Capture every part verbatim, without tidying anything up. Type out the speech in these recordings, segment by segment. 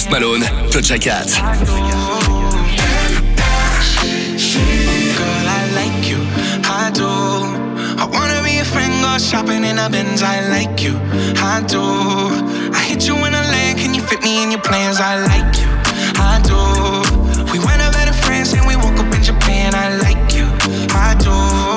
Malone, Doja Cat. Girl, I like you, I do. I wanna be a friend, go shopping in a Benz, I like you, I do. I hit you in a lane, can you fit me in your plans, I like you, I do. We went over to France and we woke up in Japan, I like you, I do.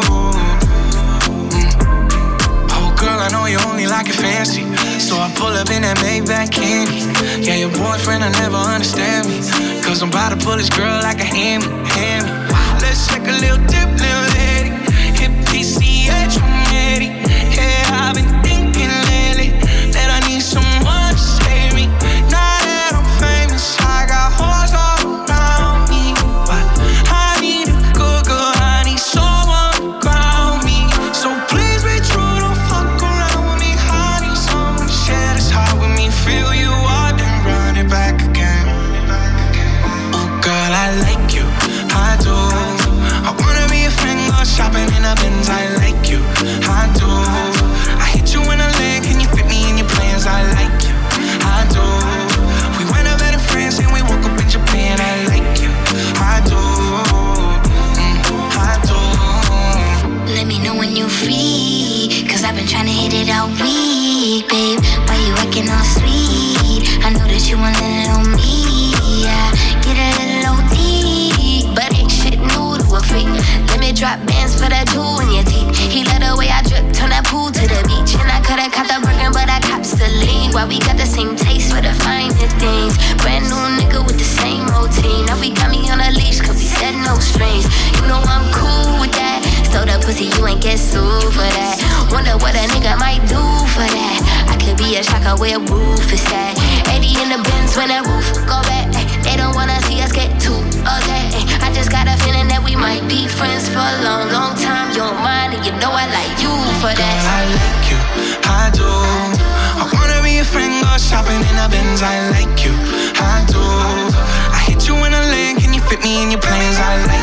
Mm. Oh girl, I know you only like it fancy, so I pull up in that Maybach candy. Yeah, your boyfriend, I never understand me, cause I'm about to pull this girl like a hammy, hammy. Let's take a little dip, little lady. Hit P C H, I'm ready. Yeah, I've been thinking lately that I need someone to save me. Now that I'm famous, I got hoes all around me, but I need a good girl, I need someone to ground me. So please be true, don't fuck around with me. I need someone to share this heart with me. Feel you up and run it back again. Oh girl, I like you, I do. I wanna be a friend, go shopping in a Benz, I like you, I do. I hit you in a lane, can you fit me in your plans, I like you, I do. We went over to France and we woke up in Japan, I like you, I do, mm, I do. Let me know when you free, cause I've been trying to hit it all week, babe. Why you acting all sweet? I know that you want a little me, yeah. Get a little O D, but ain't shit new to a freak. Let me drop bands for that jewel in your teeth. He let the way I drip, turn that pool to the beach. And I could've caught the Birkin, but I cops the lean. Why we got the same taste for the finer things. Brand new nigga with the same routine. Now we got me on a leash, cause we said no strings. You know I'm cool with that. Stole the pussy, you ain't get sued for that. Wonder what a nigga might do for that. I could be a shocker where roof is at. eighty in the Benz when that roof go back. They don't wanna see us get too upset. I just got a feeling that we might be friends for a long, long time. You don't mind, and you know I like you for that. Girl, I like you, I do. I wanna be a friend, go shopping in a Benz, I like you, I do. I hit you in a lane, can you fit me in your plans, I like